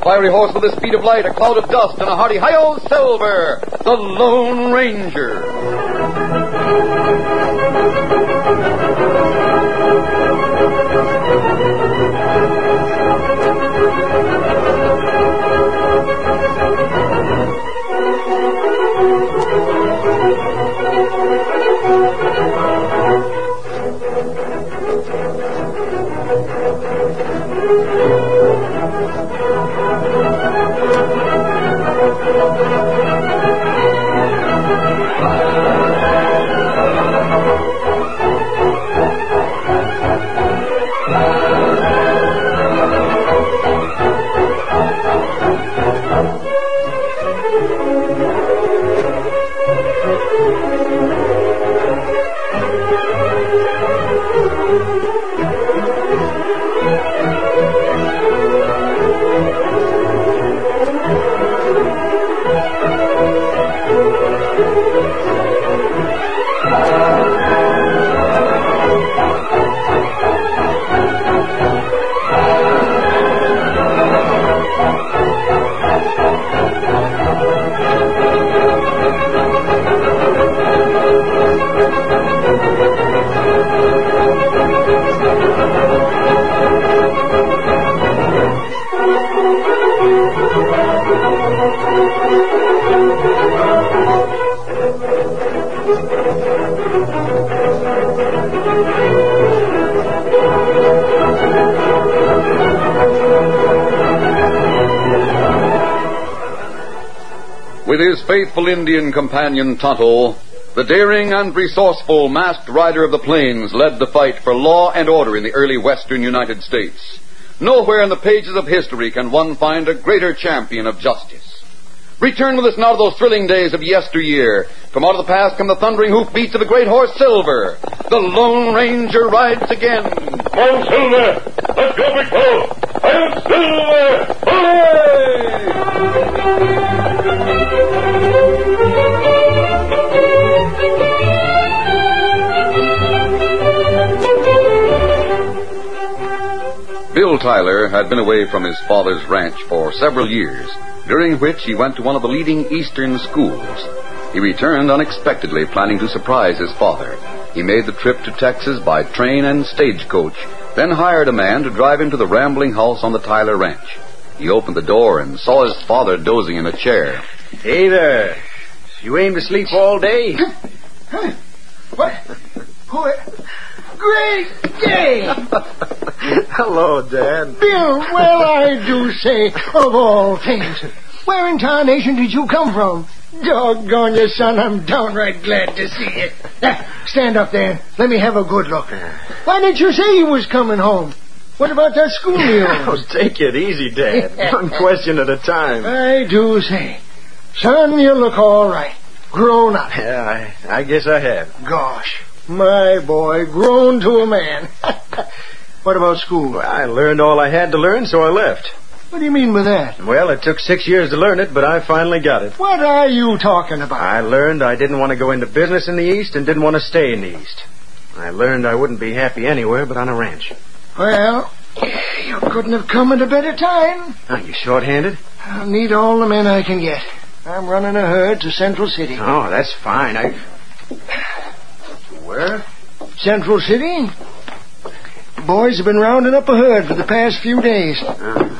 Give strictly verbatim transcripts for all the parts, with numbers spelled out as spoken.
fiery horse with the speed of light, a cloud of dust, and a hearty hi-yo Silver, the Lone Ranger. With his faithful Indian companion Tonto, the daring and resourceful masked rider of the plains led the fight for law and order in the early western United States. Nowhere in the pages of history can one find a greater champion of justice. Return with us now to those thrilling days of yesteryear. From out of the past come the thundering hoofbeats of the great horse Silver. The Lone Ranger rides again. Come on, Silver! Let's go, big fellow! I'm Silver! Bill Tyler had been away from his father's ranch for several years, during which he went to one of the leading eastern schools. He returned unexpectedly, planning to surprise his father. He made the trip to Texas by train and stagecoach, then hired a man to drive him to the rambling house on the Tyler ranch. He opened the door and saw his father dozing in a chair. Hey there. You aim to sleep all day? What? What? Great day! Hello, Dad. Bill, well, I do say, of all things, where in tarnation did you come from? Doggone you, son, I'm downright glad to see you. Now, stand up there. Let me have a good look. Why didn't you say you was coming home? What about that school of yours? Oh, take it easy, Dad. One question at a time. I do say. Son, you look all right. Grown up. Yeah, I, I guess I have. Gosh, my boy, grown to a man. What about school? Well, I learned all I had to learn, so I left. What do you mean by that? Well, it took six years to learn it, but I finally got it. What are you talking about? I learned I didn't want to go into business in the East and didn't want to stay in the East. I learned I wouldn't be happy anywhere but on a ranch. Well, you couldn't have come at a better time. Are you short-handed? I'll need all the men I can get. I'm running a herd to Central City. Oh, that's fine. I... Where? Central City? The boys have been rounding up a herd for the past few days. Uh,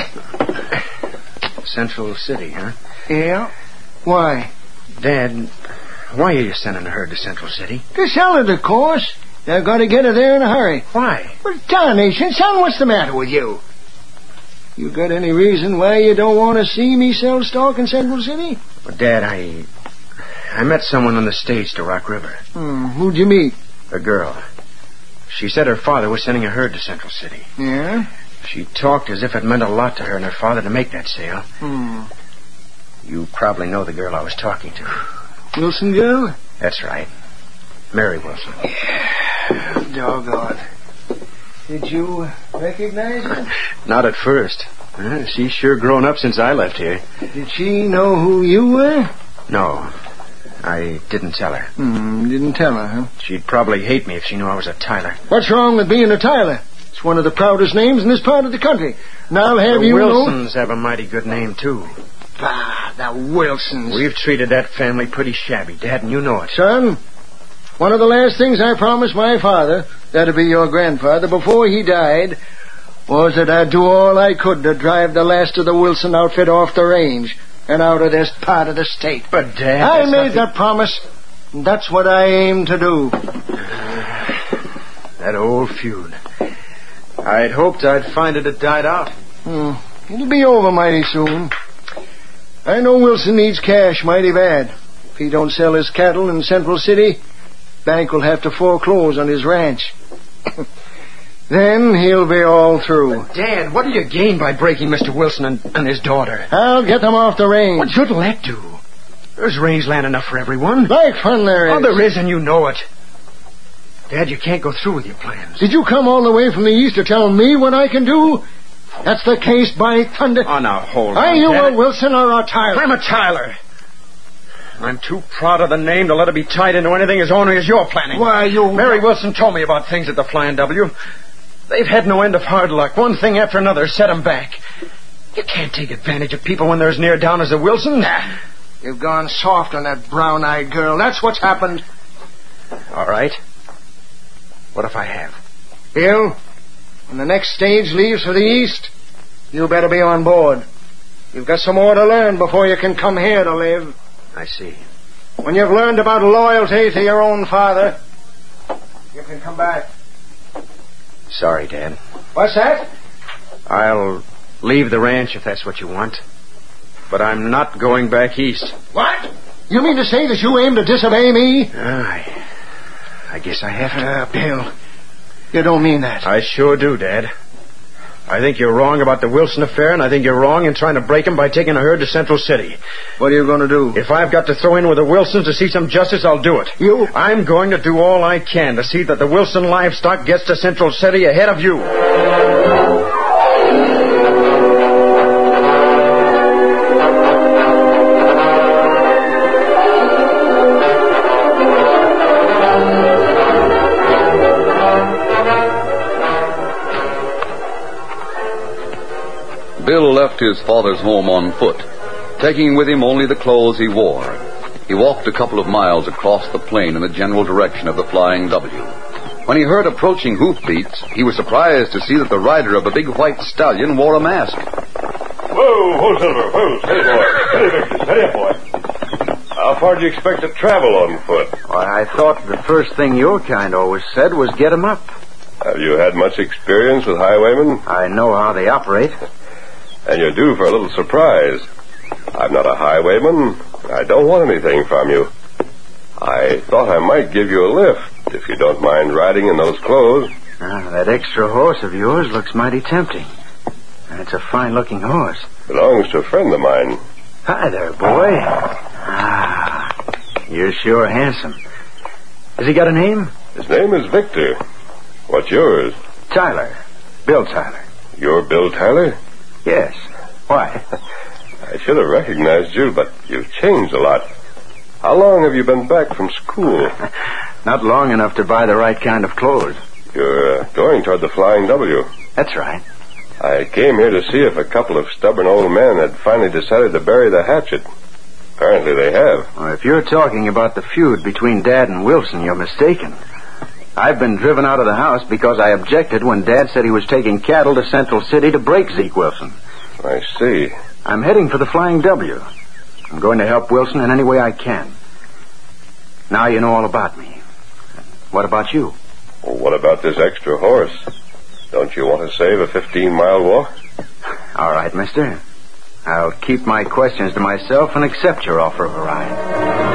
Central City, huh? Yeah? Why? Dad, why are you sending a herd to Central City? To sell it, of course. I've got to get her there in a hurry. Why? Well, tarnation, son, what's the matter with you? You got any reason why you don't want to see me sell stock in Central City? Well, Dad, I... I met someone on the stage to Rock River. Hmm, who'd you meet? A girl. She said her father was sending a herd to Central City. Yeah? She talked as if it meant a lot to her and her father to make that sale. Hmm. You probably know the girl I was talking to. Wilson girl? That's right. Mary Wilson. Yeah, doggone. Did you recognize her? Not at first. Uh, she's sure grown up since I left here. Did she know who you were? No. I didn't tell her. Hmm, didn't tell her, huh? She'd probably hate me if she knew I was a Tyler. What's wrong with being a Tyler? As It's one of the proudest names in this part of the country. And I'll have the you know... Wilsons have a mighty good name, too. Bah, the Wilsons. We've treated that family pretty shabby, Dad, and you know it. Son, one of the last things I promised my father, that'd be your grandfather, before he died, was that I'd do all I could to drive the last of the Wilson outfit off the range and out of this part of the state. But, Dad... I made that promise, and that's what I aim to do. That old feud. I'd hoped I'd find it had died out. Hmm. It'll be over mighty soon. I know Wilson needs cash mighty bad. If he don't sell his cattle in Central City, bank will have to foreclose on his ranch. Then he'll be all through. But Dad, what do you gain by breaking Mister Wilson and, and his daughter? I'll get them off the range. What good will that do? There's rangeland enough for everyone. Like fun there is. Oh, there is, and you know it. Dad, you can't go through with your plans. Did you come all the way from the east to tell me what I can do? That's the case, by thunder. Oh, now, hold Are on, you Dad. a Wilson or a Tyler? I'm a Tyler. I'm too proud of the name to let it be tied into anything as ornery as you're planning. Why, you... Mary Wilson told me about things at the Flying W. They've had no end of hard luck. One thing after another set them back. You can't take advantage of people when they're as near down as the Wilsons. Nah. You've gone soft on that brown-eyed girl. That's what's happened. All right. What if I have? Bill, when the next stage leaves for the east, you better be on board. You've got some more to learn before you can come here to live. I see. When you've learned about loyalty to your own father, you can come back. Sorry, Dad. What's that? I'll leave the ranch if that's what you want. But I'm not going back east. What? You mean to say that you aim to disobey me? I, I guess I have to. Ah, uh, Bill, you don't mean that. I sure do, Dad. I think you're wrong about the Wilson affair, and I think you're wrong in trying to break him by taking a herd to Central City. What are you going to do? If I've got to throw in with the Wilsons to see some justice, I'll do it. You? I'm going to do all I can to see that the Wilson livestock gets to Central City ahead of you. Bill left his father's home on foot, taking with him only the clothes he wore. He walked a couple of miles across the plain in the general direction of the Flying W. When he heard approaching hoofbeats, he was surprised to see that the rider of the big white stallion wore a mask. Whoa, whoa, Silver, whoa, steady, boy. Steady, Victor, steady up, boy. How far do you expect to travel on foot? Why, I thought the first thing your kind always said was get 'em up. Have you had much experience with highwaymen? I know how they operate. And you're due for a little surprise. I'm not a highwayman. I don't want anything from you. I thought I might give you a lift, if you don't mind riding in those clothes. Ah, that extra horse of yours looks mighty tempting. And it's a fine-looking horse. Belongs to a friend of mine. Hi there, boy. Ah, you're sure handsome. Has he got a name? His name is Victor. What's yours? Tyler. Bill Tyler. You're Bill Tyler? Yes. Why? I should have recognized you, but you've changed a lot. How long have you been back from school? Not long enough to buy the right kind of clothes. You're uh, going toward the Flying W. That's right. I came here to see if a couple of stubborn old men had finally decided to bury the hatchet. Apparently they have. Well, if you're talking about the feud between Dad and Wilson, you're mistaken. I've been driven out of the house because I objected when Dad said he was taking cattle to Central City to break Zeke Wilson. I see. I'm heading for the Flying W. I'm going to help Wilson in any way I can. Now you know all about me. What about you? Well, what about this extra horse? Don't you want to save a fifteen-mile walk? All right, mister. I'll keep my questions to myself and accept your offer of a ride.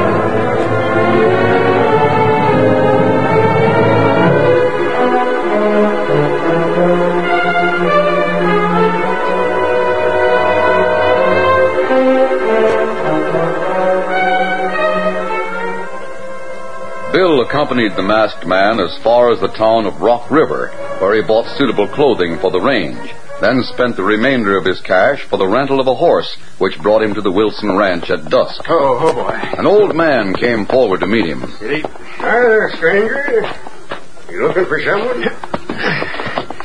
Bill accompanied the masked man as far as the town of Rock River, where he bought suitable clothing for the range, then spent the remainder of his cash for the rental of a horse, which brought him to the Wilson Ranch at dusk. Oh, oh boy. An old man came forward to meet him. Hi there, stranger. You looking for someone?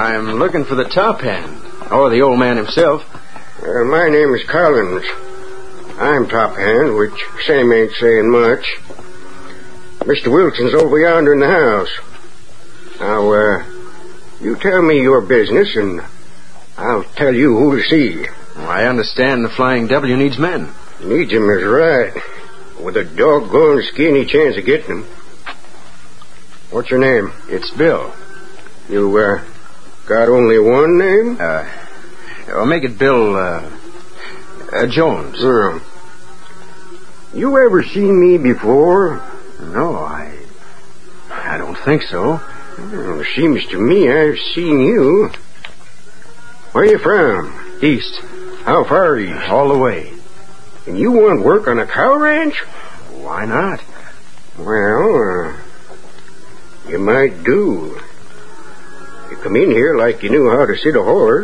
I'm looking for the top hand, or the old man himself. Uh, my name is Collins. I'm top hand, which same ain't saying much. Mister Wilson's over yonder in the house. Now, uh, you tell me your business, and I'll tell you who to see. Well, I understand the Flying W needs men. Needs 'em is right. With a doggone skinny chance of getting 'em. What's your name? It's Bill. You, uh, got only one name? Uh, I'll make it Bill, uh, uh Jones. Oh. You ever seen me before? No, I... I don't think so. Well, seems to me I've seen you. Where you from? East. How far east? All the way. And you want work on a cow ranch? Why not? Well, uh, you might do. You come in here like you knew how to sit a horse.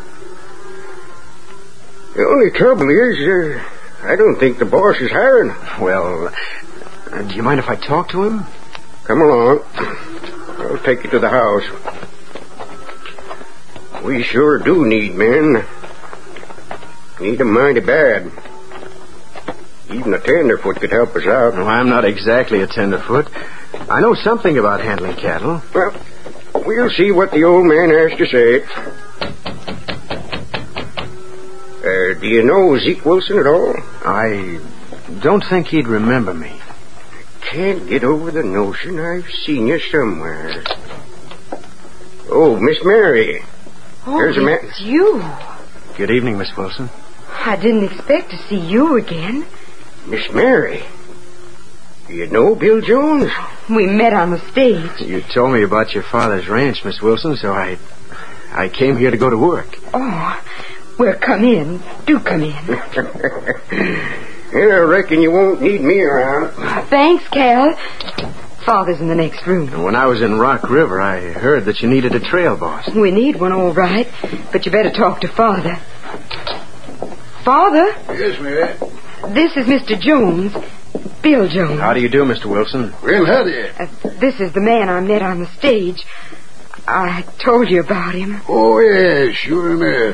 The only trouble is, uh, I don't think the boss is hiring. Well, uh, do you mind if I talk to him? Come along. I'll take you to the house. We sure do need men. Need 'em mighty bad. Even a tenderfoot could help us out. Well, I'm not exactly a tenderfoot. I know something about handling cattle. Well, we'll see what the old man has to say. Uh, do you know Zeke Wilson at all? I don't think he'd remember me. Can't get over the notion I've seen you somewhere. Oh, Miss Mary. Oh, There's a man. it's you. Good evening, Miss Wilson. I didn't expect to see you again. Miss Mary. Do you know Bill Jones? We met on the stage. You told me about your father's ranch, Miss Wilson, so I... I came here to go to work. Oh, well, come in. Do come in. Yeah, I reckon you won't need me around. Thanks, Cal. Father's in the next room. When I was in Rock River, I heard that you needed a trail boss. We need one, all right, but you better talk to Father. Father? Yes, Mary. This is Mister Jones. Bill Jones. How do you do, Mister Wilson? Well, how do you? Uh, this is the man I met on the stage. I told you about him. Oh, yeah, sure enough.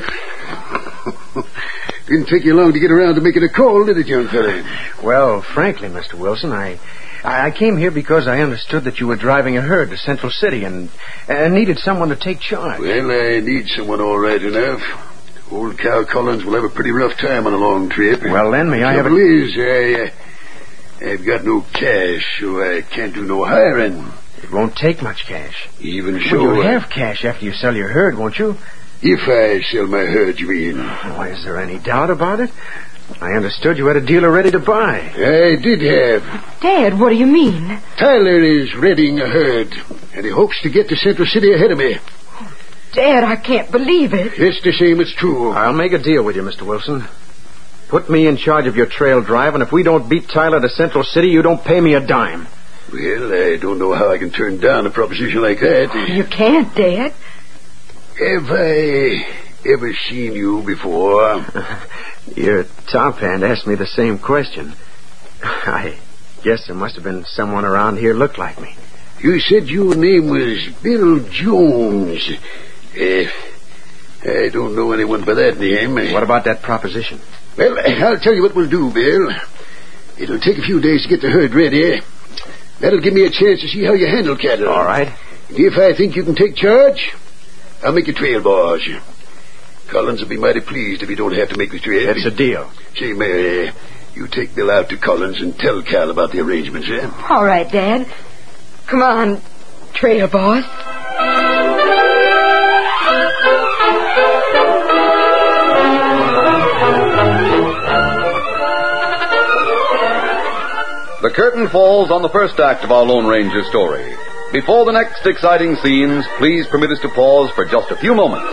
Didn't take you long to get around to making a call, did it, young fella? Well, frankly, Mister Wilson, I... I came here because I understood that you were driving a herd to Central City and, and needed someone to take charge. Well, I need someone all right enough. Old Cal Collins will have a pretty rough time on a long trip. Well, then, may I have a... Trouble is, I, uh, I've got no cash, so I can't do no hiring. It won't take much cash. Even so... Well, you'll uh, have cash after you sell your herd, won't you? If I sell my herd, you mean? Why, is there any doubt about it? I understood you had a dealer ready to buy. I did have. Dad, what do you mean? Tyler is readying a herd, and he hopes to get to Central City ahead of me. Dad, I can't believe it. Just the same, it's true. I'll make a deal with you, Mister Wilson. Put me in charge of your trail drive, and if we don't beat Tyler to Central City, you don't pay me a dime. Well, I don't know how I can turn down a proposition like that. You can't, Dad. Have I ever seen you before? Your top hand asked me the same question. I guess there must have been someone around here looked like me. You said your name was Bill Jones. Uh, I don't know anyone by that name. What about that proposition? Well, I'll tell you what we'll do, Bill. It'll take a few days to get the herd ready. That'll give me a chance to see how you handle cattle. All right. If I think you can take charge, I'll make you trail boss. Collins will be mighty pleased if you don't have to make the trip. That's a deal. Say, Mary, you take Bill out to Collins and tell Cal about the arrangements, eh? All right, Dad. Come on, trail boss. The curtain falls on the first act of our Lone Ranger story. Before the next exciting scenes, please permit us to pause for just a few moments.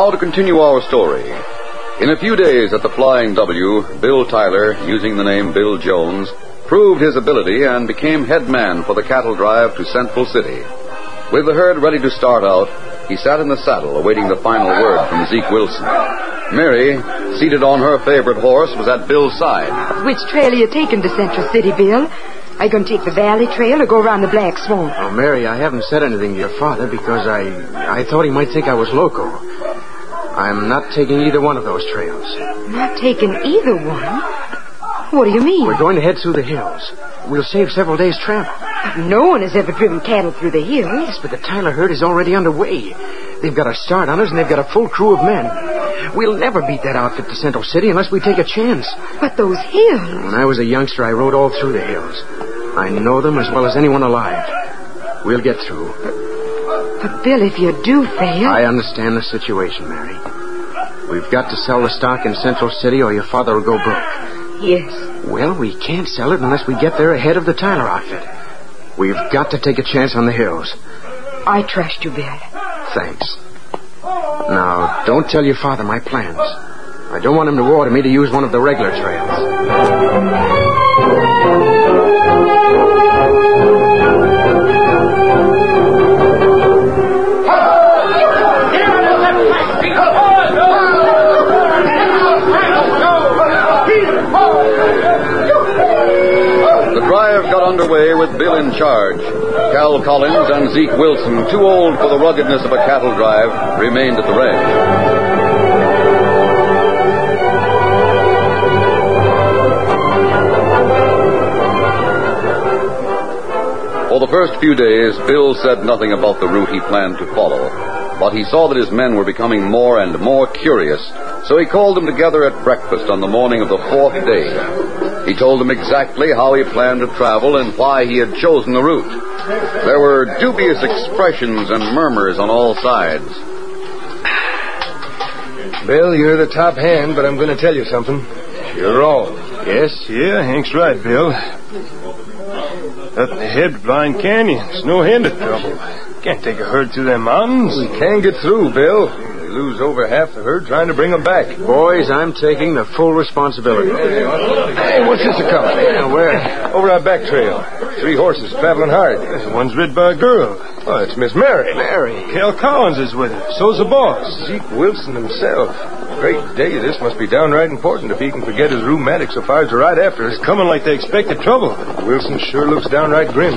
Now to continue our story. In a few days at the Flying W, Bill Tyler, using the name Bill Jones, proved his ability and became head man for the cattle drive to Central City. With the herd ready to start out, he sat in the saddle awaiting the final word from Zeke Wilson. Mary, seated on her favorite horse, was at Bill's side. Which trail are you taking to Central City, Bill? Are you going to take the Valley Trail or go around the Black Swamp? Oh, Mary, I haven't said anything to your father because I I thought he might think I was loco. I'm not taking either one of those trails. Not taking either one? What do you mean? We're going to head through the hills. We'll save several days' travel. No one has ever driven cattle through the hills. Yes, but the Tyler herd is already underway. They've got a start on us, and they've got a full crew of men. We'll never beat that outfit to Central City unless we take a chance. But those hills... When I was a youngster, I rode all through the hills. I know them as well as anyone alive. We'll get through. But, but Bill, if you do fail... I understand the situation, Mary. We've got to sell the stock in Central City or your father will go broke. Yes. Well, we can't sell it unless we get there ahead of the Tyler outfit. We've got to take a chance on the hills. I trust you, Bill. Thanks. Now, don't tell your father my plans. I don't want him to order me to use one of the regular trails. The drive got underway with Bill in charge. Cal Collins and Zeke Wilson, too old for the ruggedness of a cattle drive, remained at the ranch. For the first few days, Bill said nothing about the route he planned to follow. But he saw that his men were becoming more and more curious, so he called them together at breakfast on the morning of the fourth day. He told them exactly how he planned to travel and why he had chosen the route. There were dubious expressions and murmurs on all sides. Bill, you're the top hand, but I'm going to tell you something. You're wrong. Yes, yeah, Hank's right, Bill. Up ahead, Blind Canyon's no end of trouble. Can't take a herd through them mountains. We can get through, Bill. We lose over half the herd trying to bring them back. Boys, I'm taking the full responsibility. Hey, what's this a coming? Yeah, where? Over our back trail. Three horses traveling hard. The one's rid by a girl. Oh, it's Miss Mary. Mary. Cal Collins is with her. So's the boss. Zeke Wilson himself. Great day. This must be downright important if he can forget his rheumatics so far as to ride after us. It's coming like they expected trouble. Wilson sure looks downright grim.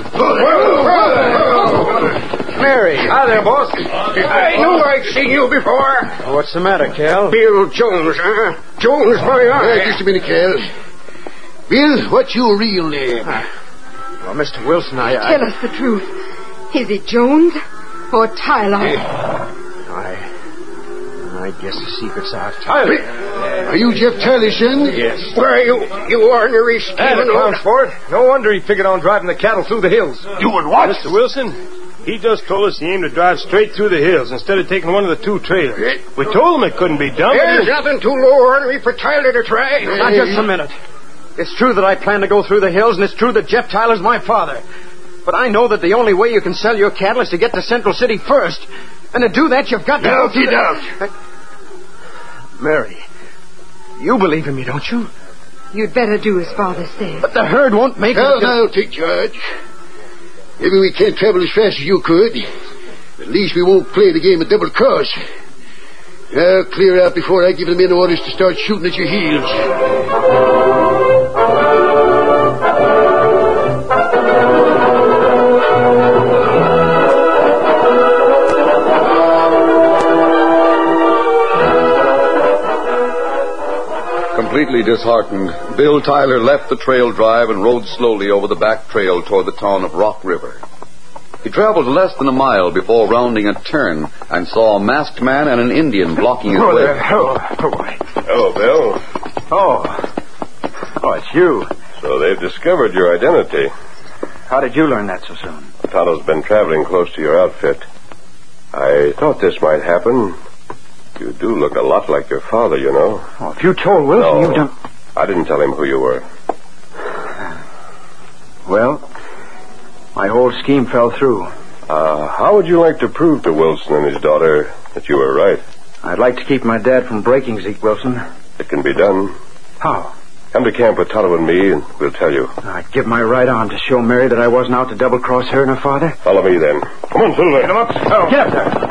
Mary. Hi there, boss. I knew I'd seen you before. What's the matter, Cal? Bill Jones, huh? Jones, my eye. Uh, just a minute, Cal. Bill, what's your real name? Well, Mister Wilson, I... I... Tell us the truth. Is it Jones or Tyler? I... I guess the secret's out. Tyler. Are you Jeff Tyler's son? Yes. Why, you, you ornery That stealing accounts for it. No wonder he figured on driving the cattle through the hills. Doing what? Mister Wilson, he just told us he aimed to drive straight through the hills instead of taking one of the two trails. We told him it couldn't be done. There's nothing too low ornery for Tyler to try. Now, just a minute. It's true that I plan to go through the hills, and it's true that Jeff Tyler's my father. But I know that the only way you can sell your cattle is to get to Central City first. And to do that, you've got to... Now, go through get the... out. Uh, Mary, you believe in me, don't you? You'd better do as Father says. But the herd won't make Now, it... now, take charge. Maybe we can't travel as fast as you could. At least we won't play the game of double cross. Now, clear out before I give the men orders to start shooting at your heels. Completely disheartened, Bill Tyler left the trail drive and rode slowly over the back trail toward the town of Rock River. He traveled less than a mile before rounding a turn and saw a masked man and an Indian blocking his Oh, way. there. Oh, oh, boy. Hello, Bill. Oh. Oh, it's you. So they've discovered your identity. How did you learn that so soon? Tonto's been traveling close to your outfit. I thought this might happen. You do look a lot like your father, you know. Oh, if you told Wilson, No, you've done... I didn't tell him who you were. Well, my whole scheme fell through. Uh, how would you like to prove to Wilson and his daughter that you were right? I'd like to keep my dad from breaking, Zeke Wilson. It can be done. How? Come to camp with Tonto and me, and we'll tell you. I'd give my right arm to show Mary that I wasn't out to double-cross her and her father. Follow me, then. Come on, Silver. Get him up. Oh. Get up there.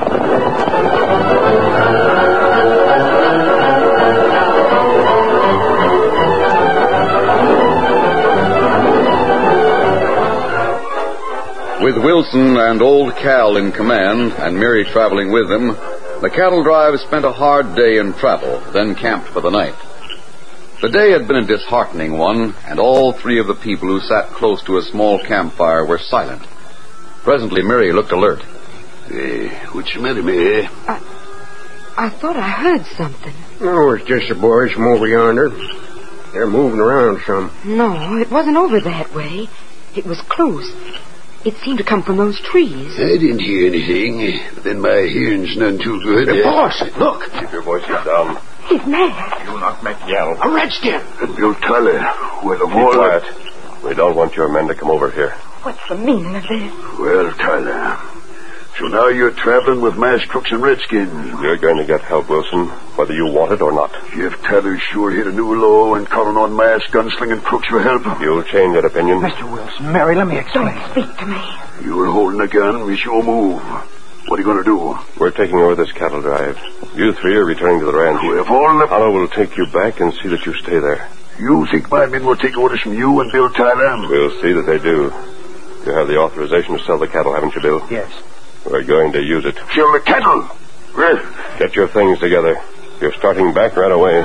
With Wilson and old Cal in command, and Mary traveling with them, the cattle drive spent a hard day in travel, then camped for the night. The day had been a disheartening one, and all three of the people who sat close to a small campfire were silent. Presently, Mary looked alert. Hey, what's the matter, Mary? I, I thought I heard something. Oh, it's just the boys from over yonder. They're moving around some. No, it wasn't over that way. It was close. It seemed to come from those trees. I didn't hear anything, but then my hearing's none too good. Hey, boss, look. Keep your voices down. He's mad. Do not make yell. A redskin. And Bill Tyler, where the Keep wall... quiet. We don't want your men to come over here. What's the meaning of this? Well, Tyler, so now you're traveling with masked crooks and redskins. You're going to get help, Wilson, whether you want it or not. Jeff Tyler sure hit a new low and calling on masked gunslinging crooks for help. You'll change that opinion. Mister Wilson, Mary, let me explain. Don't speak to me. You were holding a gun, we sure move. What are you going to do? We're taking over this cattle drive. You three are returning to the ranch. We have all left... Tonto will take you back and see that you stay there. You think my men will take orders from you and Bill Tyler? We'll see that they do. You have the authorization to sell the cattle, haven't you, Bill? Yes. We're going to use it. Sell the cattle? Well... Get your things together. You're starting back right away.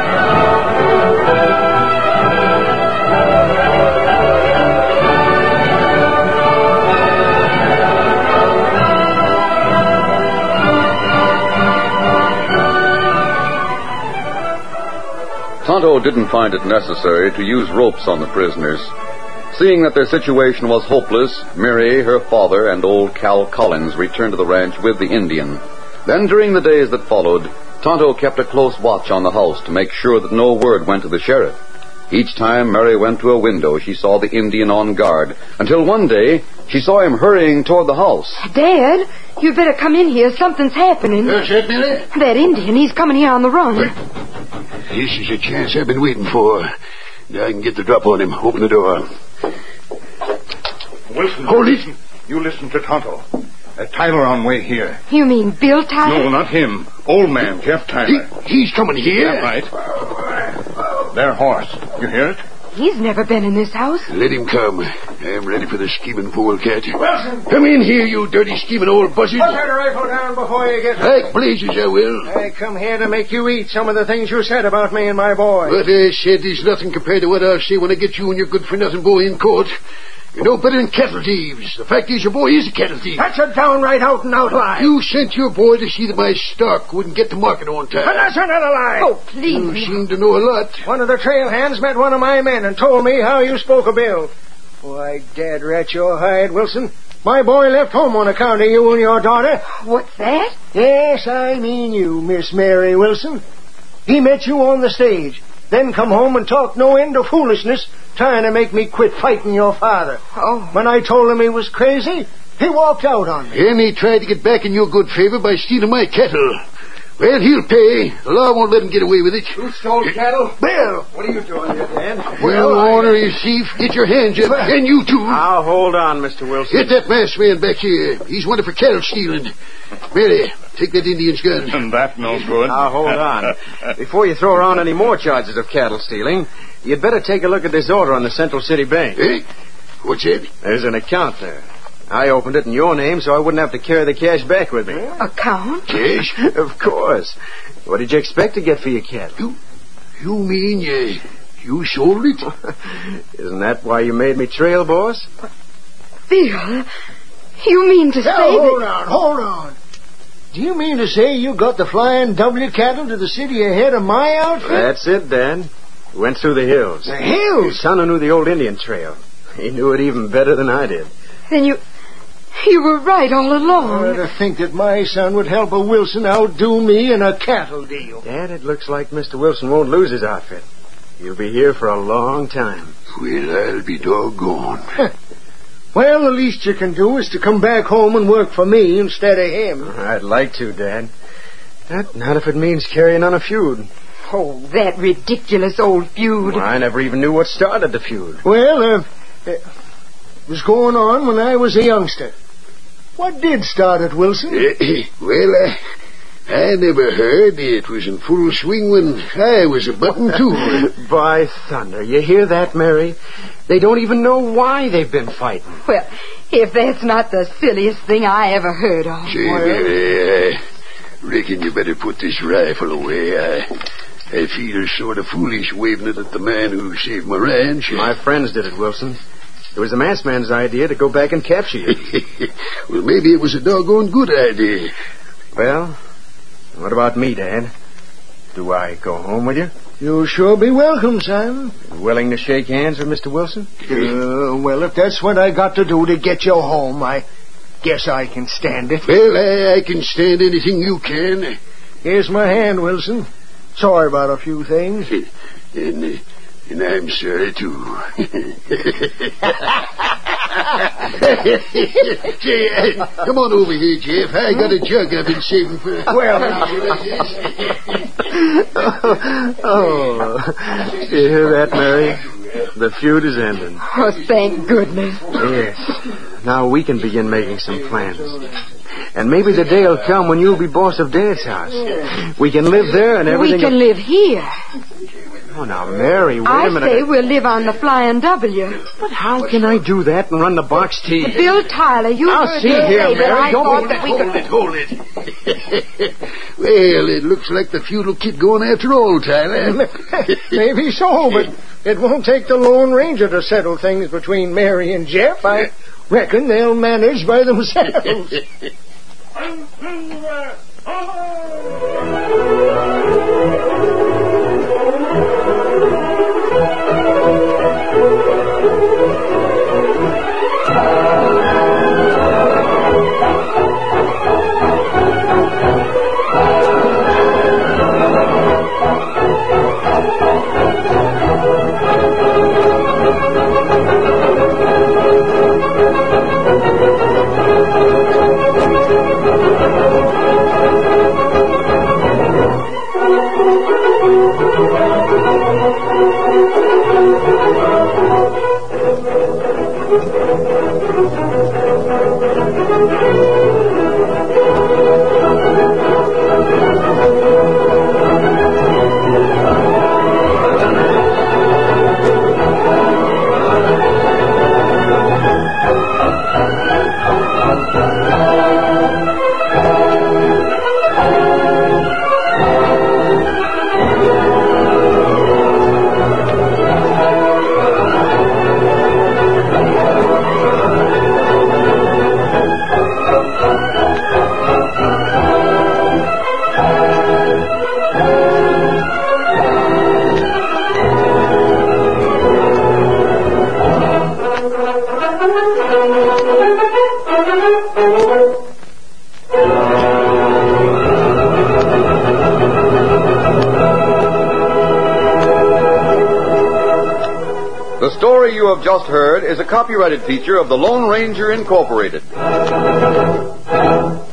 Tonto didn't find it necessary to use ropes on the prisoners. Seeing that their situation was hopeless, Mary, her father, and old Cal Collins returned to the ranch with the Indian. Then, during the days that followed, Tonto kept a close watch on the house to make sure that no word went to the sheriff. Each time Mary went to a window, she saw the Indian on guard, until one day she saw him hurrying toward the house. Dad, you'd better come in here. Something's happening. What's that, Mary? That Indian, he's coming here on the run. This is a chance I've been waiting for. Now I can get the drop on him. Open the door. Wilson. Hold it. You listen to Tonto. Uh, Tyler on way here. You mean Bill Tyler? No, not him. Old man, Jeff Tyler. He, he's coming here? That's right. Their horse. You hear it? He's never been in this house. Let him come. I'm ready for the scheming polecat. Wilson! Come in here, you dirty scheming old buzzard. Put that rifle down before you get... Like blazes, I will. I come here to make you eat some of the things you said about me and my boy. What I said is nothing compared to what I'll say when I get you and your good-for-nothing boy in court. You're no better than cattle thieves. The fact is, your boy is a cattle thief. That's a downright out-and-out lie. You sent your boy to see that my stock wouldn't get to market on time. But that's another lie. Oh, please. You seem to know a lot. One of the trail hands met one of my men and told me how you spoke of Bill. Why, dad rat your hide, Wilson. My boy left home on account of you and your daughter. What's that? Yes, I mean you, Miss Mary Wilson. He met you on the stage, then come home and talked no end of foolishness, trying to make me quit fighting your father. Oh. When I told him he was crazy, he walked out on me. And he tried to get back in your good favor by stealing my cattle. Well, he'll pay. The law won't let him get away with it. Who stole cattle? Bill! What are you doing here, Dan? Well, ornery thief, get your hands up. And you too. Now, hold on, Mister Wilson. Get that masked man back here. He's wanted for cattle stealing. Mary, take that Indian's gun. And that no good. Now, hold on. Before you throw around any more charges of cattle stealing, you'd better take a look at this order on the Central City Bank. Eh? What's that? There's an account there. I opened it in your name so I wouldn't have to carry the cash back with me. Account? Cash? Of course. What did you expect to get for your cattle? You, you mean you, you sold it? Isn't that why you made me trail, boss? Bill, you mean to Now, say hold that... on, hold on. Do you mean to say you got the Flying W cattle to the city ahead of my outfit? That's it, Dan. We went through the hills. The Your hills? son who knew the old Indian trail. He knew it even better than I did. Then you... You were right all along. Uh, to think that my son would help a Wilson outdo me in a cattle deal. Dad, it looks like Mister Wilson won't lose his outfit. He'll be here for a long time. Well, I'll be doggone. Well, the least you can do is to come back home and work for me instead of him. I'd like to, Dad. That, not if it means carrying on a feud. Oh, that ridiculous old feud. Well, I never even knew what started the feud. Well, uh, it was going on when I was a youngster. What did start it, Wilson? Well, uh, I never heard it was in full swing when I was a button, too. By thunder, you hear that, Mary? They don't even know why they've been fighting. Well, if that's not the silliest thing I ever heard of. Say, Mary, I reckon you better put this rifle away. I, I feel sort of foolish waving it at the man who saved my ranch. My friends did it, Wilson. It was the masked man's idea to go back and capture you. Well, maybe it was a doggone good idea. Well, what about me, Dad? Do I go home with you? You'll sure be welcome, Simon. Willing to shake hands with Mister Wilson? Uh, well, if that's what I got to do to get you home, I guess I can stand it. Well, I, I can stand anything you can. Here's my hand, Wilson. Sorry about a few things. And, uh, and I'm sorry, too. Say, uh, come on over here, Jeff. I got a jug I've been saving for... Well... oh, you hear that, Mary? The feud is ending. Oh, thank goodness. Yes. Now we can begin making some plans. And maybe the day will come when you'll be boss of Dad's house. We can live there and everything... We can live here. Oh, now, Mary, wait I a minute. I say we'll live on the Flying W. But how can I do that and run the box team? Bill Tyler, you I'll heard see me here, say that Mary. I Don't thought be- that we Hold could... it, hold it. Well, it looks like the feudal kid going after all, Tyler. Maybe so, but it won't take the Lone Ranger to settle things between Mary and Jeff. I reckon they'll manage by themselves. The story you have just heard is a copyrighted feature of the Lone Ranger Incorporated.